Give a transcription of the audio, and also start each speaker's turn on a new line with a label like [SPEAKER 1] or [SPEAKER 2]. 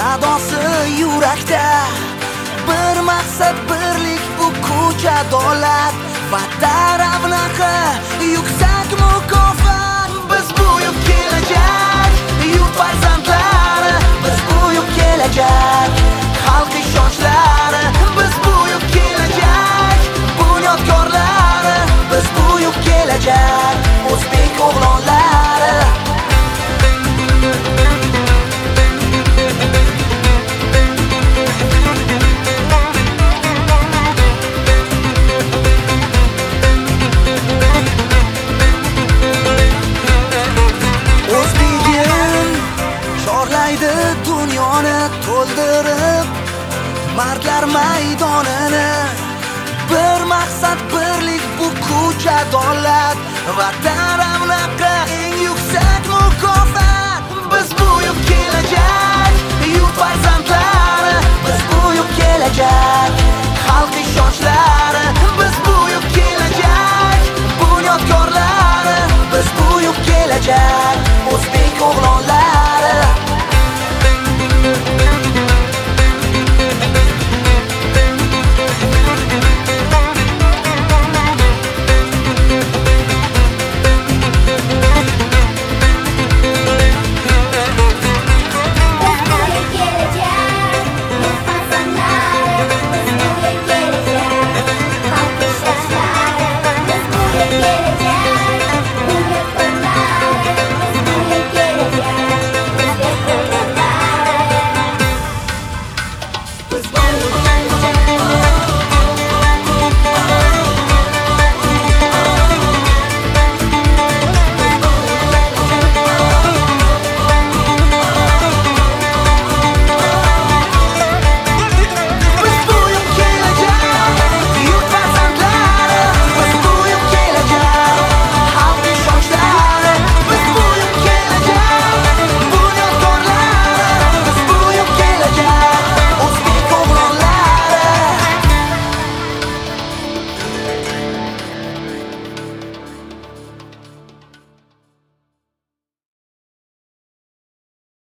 [SPEAKER 1] sadosi yurakda. Bir maqsad, birlik, bu ko'cha davlat va taravnaqa yuksak mukofot. Biz buyuk kelajak, yurt farzandlari, biz buyuk kelajak, xalq ishonchlari, biz buyuk kelajak, bunyodkorlari, biz buyuk kelajak, o'zbek o'g'lonlari. Chorlaydi dunyoni to'ldirib mardlar maydonini. Bir maqsad, birlik, bu ko'cha davlat va taravnaqa